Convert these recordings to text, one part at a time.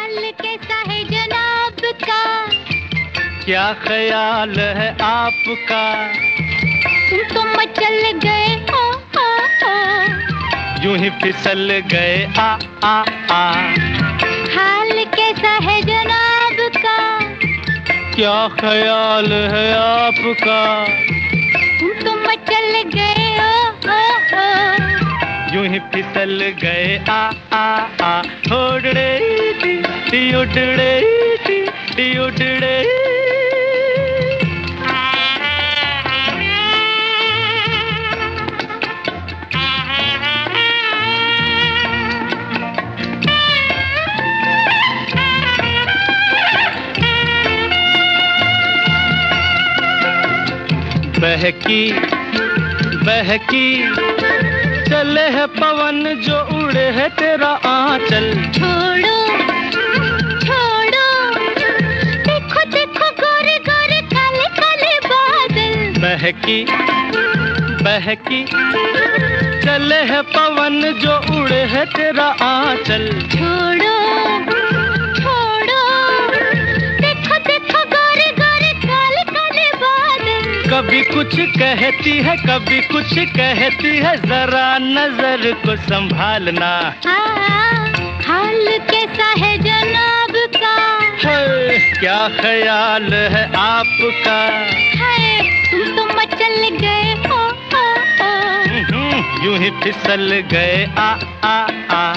हाल कैसा है जनाब का? क्या ख्याल है आपका? तुम तो मचल गए यूं ही फिसल गए आ हाल कैसा है जनाब का? क्या ख्याल है आपका? तुम तो मचल गए यूं ही फिसल गए आ उड़ड़े टी उड़ड़े टी उड़ड़े। बहकी बहकी चले है पवन जो उड़े है तेरा आंचल। छोड़ो छोड़ो देखो देखो गोरे गोरे काले काले बादल। बहकी बहकी चले है पवन जो उड़े है तेरा आंचल। छोड़ो छोड़ो देखो देखो गोरे गोरे काले काले बादल। कभी कुछ कहती है कभी कुछ कहती है, जरा नजर को संभालना। हाल कैसा है जनाब का? है क्या ख्याल है आपका? है तुम तो मचल गए यूं ही फिसल गए आ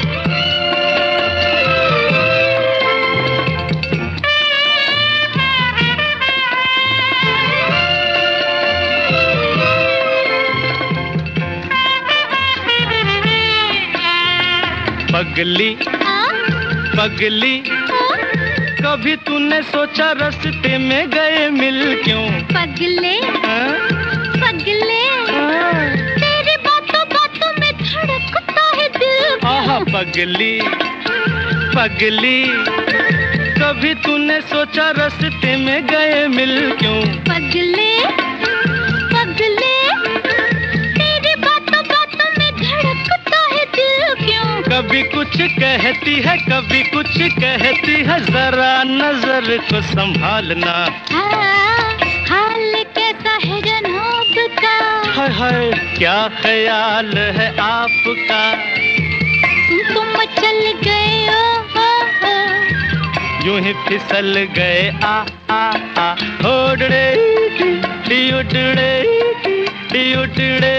पगली पगली कभी तूने सोचा रास्ते में गए मिल क्यों? पगले पगले तेरी बातों बातों में धड़कता है दिल। आहा पगली पगली कभी तूने सोचा रास्ते में गए मिल क्यों? पगले पगले तेरी बातों बातों में धड़कता है दिल क्यों? कभी कुछ कहती है कभी कुछ कहती है, जरा नजर को संभालना। हाल कैसा है जनाब का? हाय हाय क्या ख्याल है आपका? तुम तो मचल गए यूं ही फिसल गए आ उड़ड़े टी उड़ड़े टी उड़ड़े।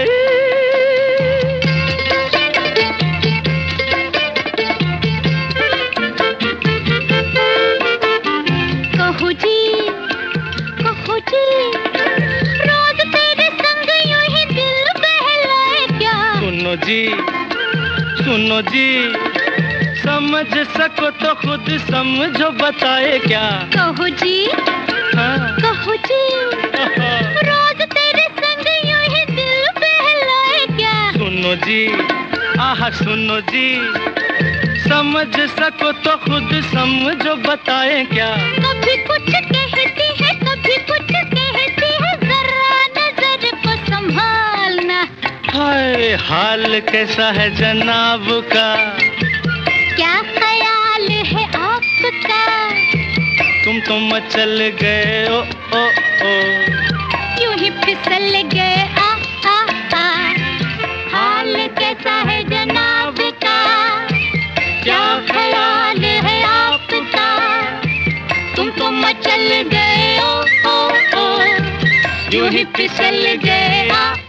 कहो जी रोज तेरे संग यूं ही दिल बहलाए क्या? सुनो जी समझ सको तो खुद समझो बताए क्या? कहो जी कहो जी रोज तेरे संग यूं ही दिल बहलाए क्या? सुनो जी आहा सुनो जी समझ सको तो खुद समझो बताए क्या? कभी कुछ कहती है कभी कुछ कहती है, जरा नजर को संभालना। हाय हाल कैसा है जनाब का? क्या ख्याल है आपका? तुम तो मचल गए ओ यूं ही फिसल गए आ हाल कैसा है जनाब का? क्या ख्याल है आपका? तुम तो मचल गए यूं ही फिसल गए